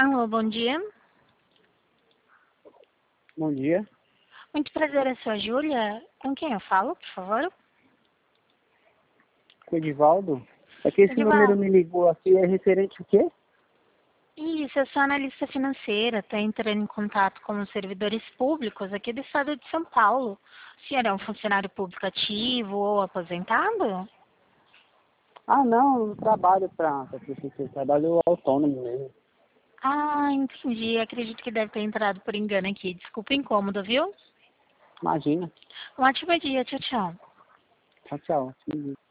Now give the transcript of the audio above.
Alô, bom dia. Bom dia. Muito prazer, eu sou a Júlia. Com quem eu falo, por favor? Com o Edivaldo. É que esse número Edivaldo. me ligou aqui, é referente o quê? Isso, eu sou analista financeira, estou entrando em contato com os servidores públicos aqui do estado de São Paulo. O senhor é um funcionário público ativo ou aposentado? Ah, não, eu trabalho para prefeitura, eu trabalho autônomo mesmo. Ah, entendi. Acredito que deve ter entrado por engano aqui. Desculpa o incômodo, viu? Imagina. Um ótimo dia. Tchau, tchau. Tchau, tchau.